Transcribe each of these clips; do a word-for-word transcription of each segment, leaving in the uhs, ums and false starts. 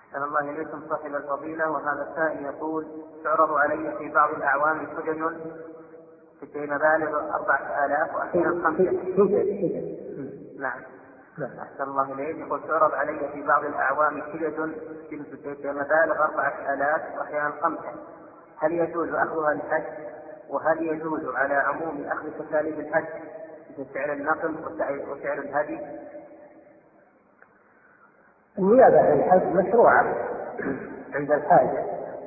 أحسن الله إليكم صاحب الفضيلة، وهذا السائل يقول: تعرض علي في بعض الأعوام حجج في مبالغ أربعة آلاف وأحيانا خمسة. حجج. نعم. أحسن الله إليك. يقول: تعرض علي في بعض الأعوام حجج في مبالغ أربعة آلاف وأحيانا خمسة، هل يجوز أخذها للحج؟ وهل يجوز على عموم أخذ تكاليف الحج مثل سعر النقل وسعر الهدي؟ النيابة عن الحج مشروعة عند الحاجة،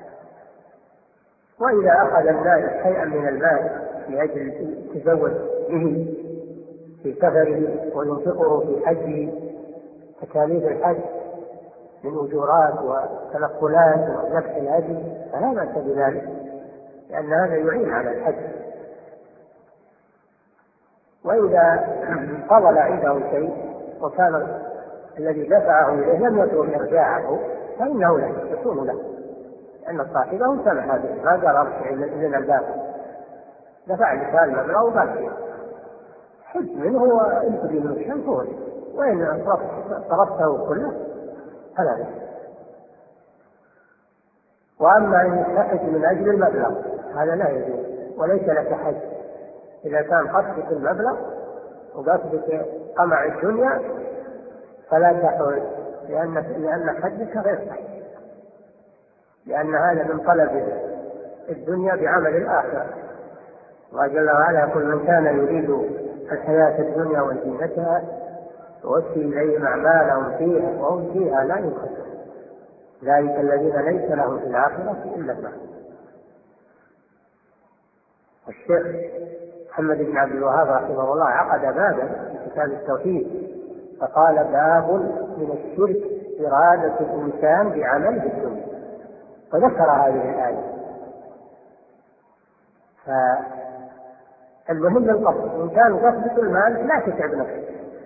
وإذا أخذ النائب شيئا من المال لأجل التزود به في سفره وينفقه في حجه تكاليف الحج من أجورات وتنقلات وذبح الهدي فلا بأس بذلك، لأن هذا يعين على الحج. وإذا فضل عنده شيء وكان الذي دفعه إليه لم يطلب إرجاعه فإنه لا يكون له، لأن صاحبه سمح به، ما قال أرجع من الباب، دفع لك المبلغ وباقي حج منه وانتبه من الشمس هو، وإن صرفته كله فلا بأس. وأما أن يحتج من أجل المبلغ هذا لا يجوز، وليس لك حج إذا كان قصدك المبلغ وقصدك قمع الدنيا فلا تحج، لأن لأن حجك غير صحيح، لأن هذا من طلب الدنيا بعمل الآخرة. الله جل وعلا يقول: من كان يريد الحياة الدنيا وزينتها يوفي إليهم أعمالهم فيها وهم فيها لا يبخسون، ذلك الذين ليس لهم في الآخرة إلا النار. والشيخ محمد بن عبد الوهاب رحمه الله عقد بابا في كتاب التوحيد فقال: باب من الشرك إرادة الإنسان بعمله الدنيا، وذكر هذه الآية. فالمهم القصد، إن كان قصدك المال لا تتعب نفسك،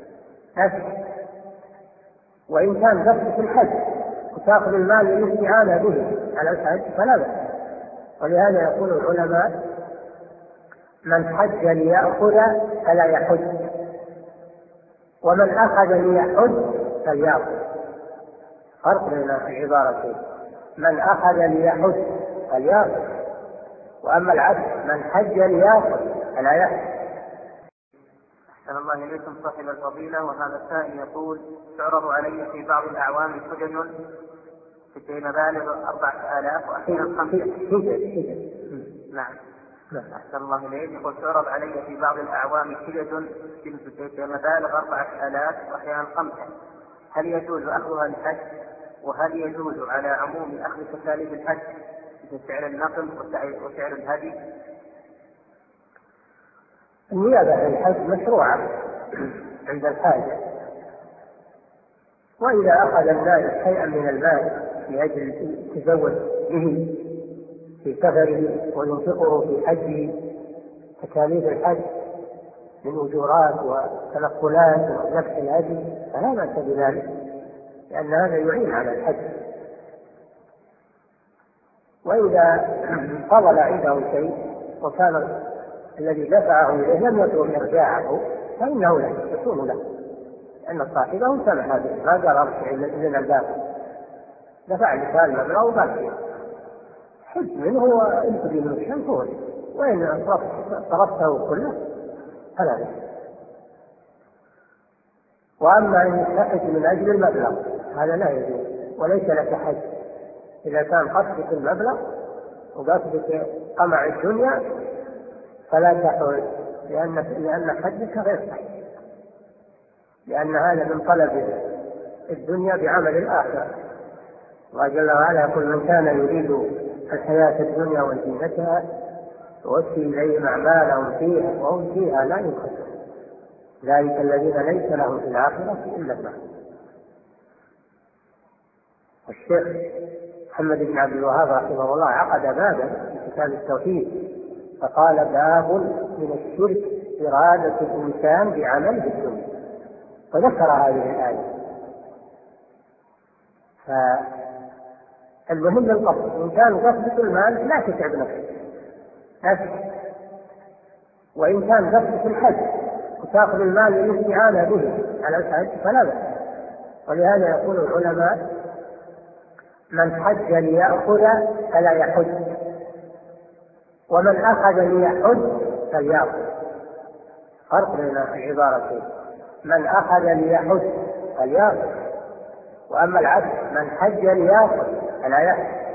وإن كان قصدك الحج وتأخذ المال للاستعانة به على الحج فلا بأس. ولهذا يقول العلماء: من حج ليأخذ فلا يحج، ومن أخذ ليحج فليأخذ. فرق بين العبارتين: من أخذ ليحج فليأخذ، وأما العكس من حج ليأخذ فلا يحج. أحسن الله إليكم صاحب الفضيلة، وهذا السائل يقول: تعرض علي في بعض الأعوام حجج في مبالغ أربعة آلاف وأحيانا خمسة. حجج. نعم. أحسن الله إليك. يقول: تعرض علي في بعض الأعوام حجج في مبالغ أربعة آلاف وأحيانا خمسة، هل يجوز أخذها للحج؟ وهل يجوز على عموم أخذ تكاليف الحج مثل سعر النقل وسعر الهدي؟ النيابة عن الحج مشروعة عند الحاجة، وإذا أخذ النائب شيئا من المال لأجل التزود به في سفره وينفقه في حجه تكاليف الحج من أجورات وتنقلات وذبح الهدي فلا بأس بذلك، لأن هذا يعين على الحج. وإذا فضل عنده شيء وكان الذي دفعه إليه لم يطلب إرجاعه فإنه لا يكون له، لأن صاحبه سمح به، ما قال أرجع من الباب، دفع لك المبلغ وباقي حج منه وانتبه من الشمس هو، وإن صرفته كله فلا بأس. وأما أن يحتج من أجل المبلغ هذا لا يجوز، وليس لك حج إذا كان قصدك المبلغ وقصدك قمع الدنيا فلا تحج، لأن لأن حجك غير صحيح، لأن هذا من طلب الدنيا بعمل الآخرة. الله جل وعلا يقول: من كان يريد الحياة الدنيا وزينتها يوفي إليهم أعمالهم فيها وهم فيها لا يبخسون، ذلك الذين ليس لهم في الآخرة إلا النار. والشيخ محمد بن عبد الوهاب رحمه الله عقد بابا في كتاب التوحيد فقال: باب من الشرك إرادة الإنسان بعمله الدنيا، وذكر هذه الآية. فالمهم القصد، إن كان قصدك المال لا تتعب نفسك، وإن كان قصدك الحج وتأخذ المال للاستعانة به على الحج فلا بأس. ولهذا يقول العلماء: من حج ليأخذ فلا يحج، ومن أخذ ليحج فليأخذ. فرق بين العبارتين. من أخذ ليحج فليأخذ، وأما العكس من حج ليأخذ فلا يحج.